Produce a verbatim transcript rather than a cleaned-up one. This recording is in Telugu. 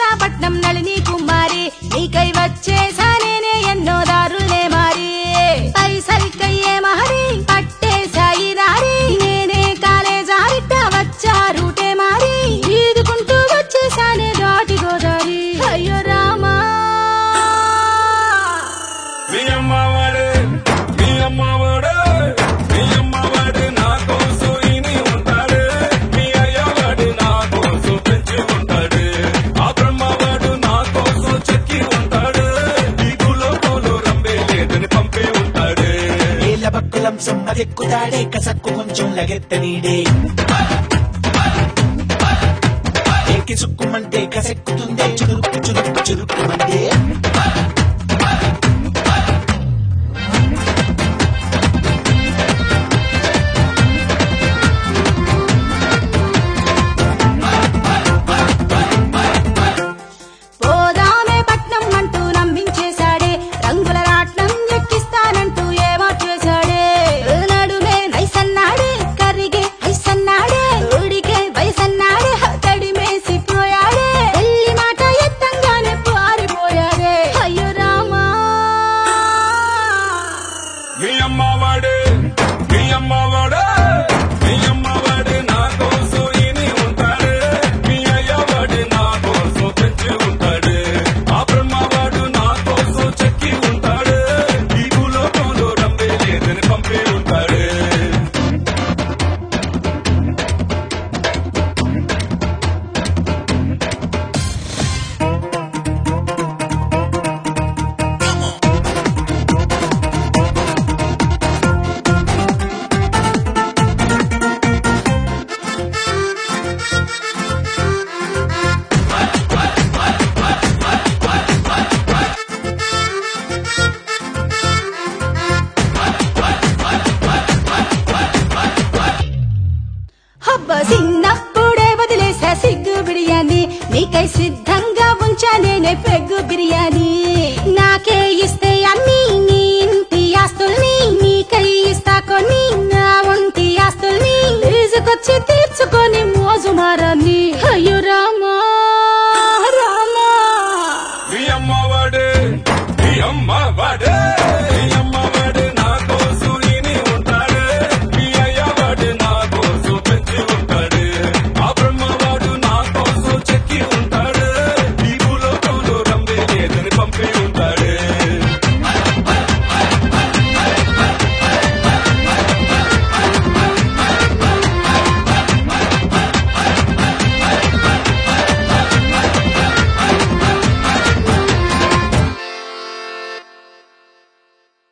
పట్నం నళిని కుమారి నీకై వచ్చేసానే ఎన్నో దారులే మారి పైసలికయ్యే మహరి పట్టేశాయి దారి నేనే కాలేజారిట వచ్చారుటే మారి ఈదుకుంటూ వచ్చేసానే దాటి గోదారి అయ్యో రామా మీ అమ్మవాడే మీ అమ్మవాడే మీ అమ్మవాడే నా కోసం ఇని ఉంటాడు మీ అయ్యవాడు నా కోసం పెంచి ఉంటాడు ఆ బ్రహ్మవాడు నా కోసం చెక్కి ఉంటాడు ఈ భూలోకంలో రంబే లేదని పంపే ఉంటాడు ఏళ్ళ బక్కులం సొమ్మదెక్కుతాడే కసక్కు కొంచెం లగెత్తనీడే ఏకి సుక్కుమంటే కసెక్కుతుందే చురుక్కు చురుక్కు చురుక్కుమంటే పోదామే పట్నం అంటూ నమ్మించేశాడే రంగుల రాట్నం ఎక్కిస్తానంటూ ఏమో చేశాడే నడుమే నైసన్నాడే కరిగే ఐసన్నాడే ఉడికే వయసన్నాడే తడిమేసిపోయాడే ఎల్లి మాట ఎత్తంగానే పారిపోయాడే అయ్యో రామా మీ అమ్మవాడే మీ అమ్మవాడే మీ అమ్మవాడే నా కోసం ఇని ఉంటాడు మీ అయ్యవాడు నా కోసం పెంచి ఉంటాడు ఆ బ్రహ్మవాడు నా కోసం చెక్కి ఉంటాడు ఈ భూలోకంలో రంబే లేదని పంపే ఉంటాడు హబ్బ చిన్నప్పుడే వదిలేసా సిగ్గు బిడియాన్ని నీకై సిద్ధంగా ఉంచా నేనే